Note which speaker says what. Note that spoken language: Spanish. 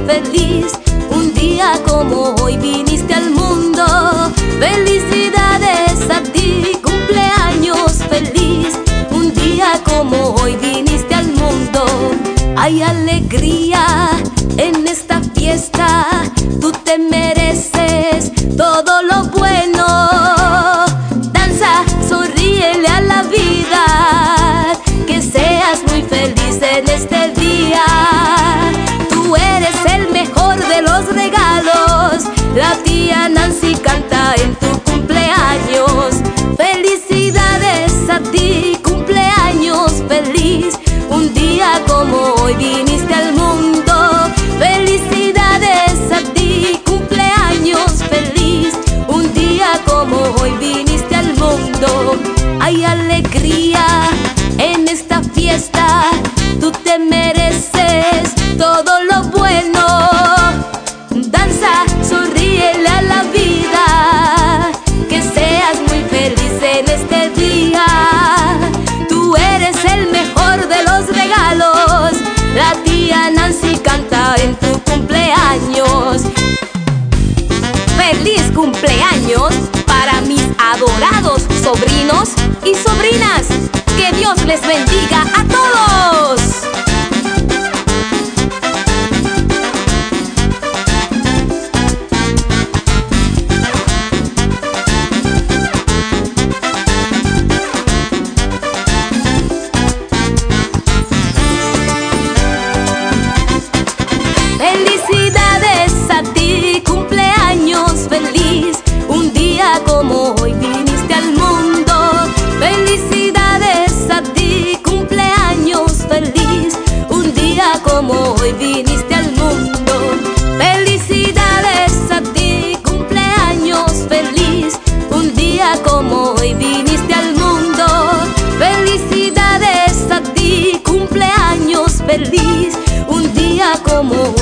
Speaker 1: feliz. Un día como hoy viniste al mundo. Felicidades a ti, cumpleaños feliz. Un día como hoy viniste al mundo. Hay alegría en esta fiesta. Tú te mereces todo lo bueno. Danza, sonríele a la vida. Que seas muy feliz en este día. Tú eres el mejor de los regalos. La tía Nancy canta en tu cumpleaños. Felicidades a ti, cumpleaños feliz. Un día como hoy viniste al mundo. Felicidades a ti, cumpleaños feliz. Un día como hoy viniste al mundo. Hay alegría en esta fiesta. Tú te mereces todo lo bueno. Danza, sonríele a la vida. Que seas muy feliz en este día. Tú eres el mejor de los regalos. La tía Nancy canta en tu cumpleaños. ¡Feliz cumpleaños para mis adorados sobrinos y sobrinas! ¡Que Dios les bendiga a todos! Felicidades a ti, cumpleaños feliz. Un día como hoy viniste al mundo. Felicidades a ti, cumpleaños feliz. Un día como hoy viniste al mundo. Felicidades a ti, cumpleaños feliz. Un día como hoy viniste al mundo. Felicidades a ti, cumpleaños feliz. Un día como